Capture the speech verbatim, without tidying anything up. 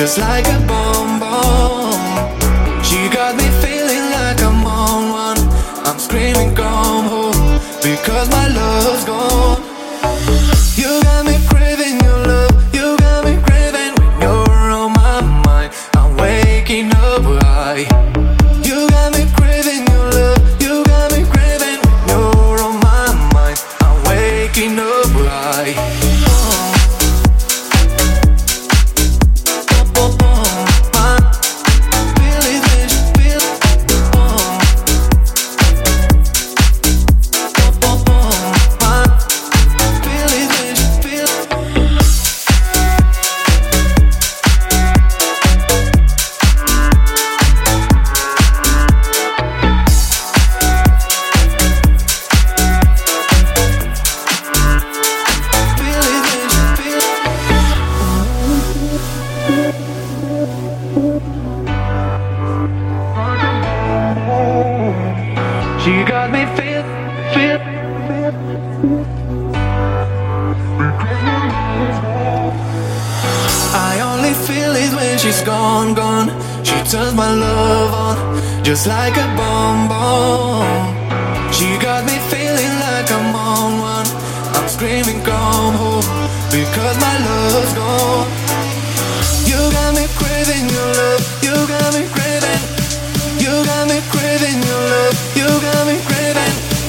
just like a bomb bomb. She got me feeling like I'm on one. I'm screaming come home because my love's gone. You got me craving your love. You got me craving when you're on my mind. I'm waking up high. You got me craving your love. You got me craving when you're on my mind. I'm waking up high. She got me feel, feel, feel. I only feel it when she's gone, gone. She turns my love on, just like a bomb bomb. She got me feeling like I'm on one. I'm screaming come home because my love's gone. You got me craving your love. You got me craving. You got me craving your love. You got me craving.